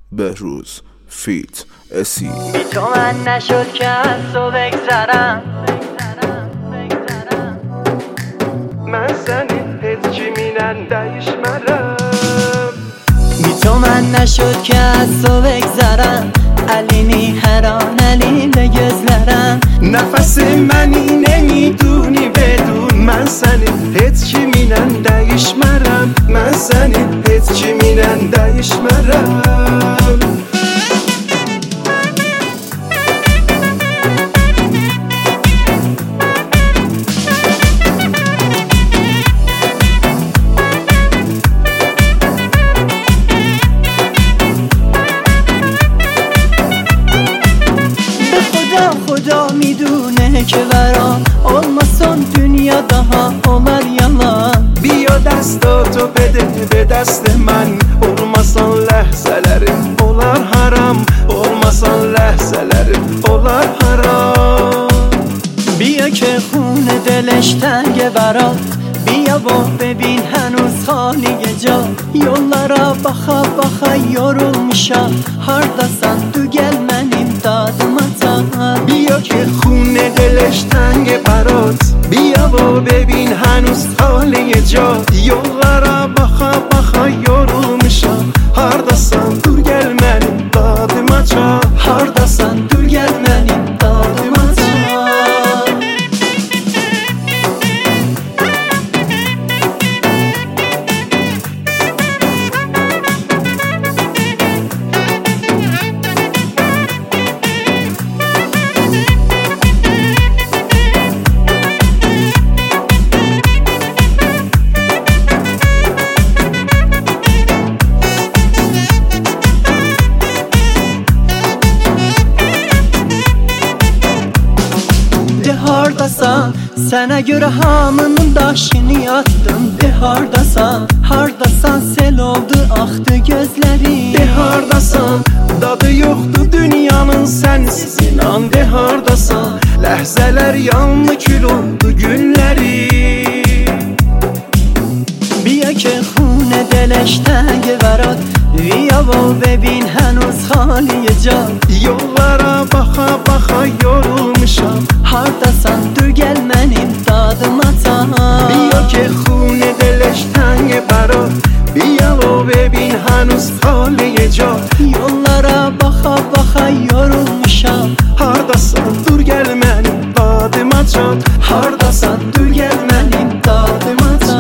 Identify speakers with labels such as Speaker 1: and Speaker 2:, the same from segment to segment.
Speaker 1: بهروز فیت اسی.
Speaker 2: بی تو من نشد که از تو بگذرم،
Speaker 3: من senin heç kiminlə dəyişmərəm.
Speaker 2: بی تو من نشد که از تو بگذرم، علینی هر آن علی به gözlerim.
Speaker 3: Nəfəsi məni neyiduni bedun. Mən sənin heç kiminlə dəyişmərəm. Mən sənin heç kiminlə dəyişmərəm.
Speaker 2: خدا میدونه که برام olmasın dünya daha olar yalan.
Speaker 3: بیا دستاتو بده به دست من. Olmasan ləhzələrim olar haram. Olmasan ləhzələrim olar haram.
Speaker 2: بیا که خون دلش تنگه برات، بیا و ببین هنوز خالیه جا. Yollara baka baka yorulmuşam، hardasan du gel mənim dadıma ta.
Speaker 3: بیا که خون دلش تنگ برات، بیا و ببین هنوز خالی جا. Yollara baka baka yorulmuşam، hardasan dur gel mənim dadıma ça.
Speaker 2: Hardasan dur gel mənim dadıma ta. Hardasan, sənə görə hamının daşını yatdım. De hardasan, hardasan sel oldu axdı gözlərim.
Speaker 3: De hardasan, dadı yoxdur dünyanın sənsiz inan. De hardasan, ləhzələr yanlı kül oldu günləri.
Speaker 2: بیا که خون دلش تنگه برات، بیا و ببین هنوز خالی جا.
Speaker 3: Yollara baka baka yorulmuşam،
Speaker 2: hardasan dur gel mənim dadıma ta.
Speaker 3: بیا که خون دلش تنگ برات، بیا و ببین هنوز خالی جا.
Speaker 2: Yollara baka baka yorulmuşam،
Speaker 3: hardasan dur gel mənim dadıma çat.
Speaker 2: hardasan dur gel mənim dadıma ta.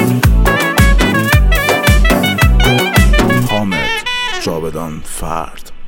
Speaker 1: حامد جاودان فرد.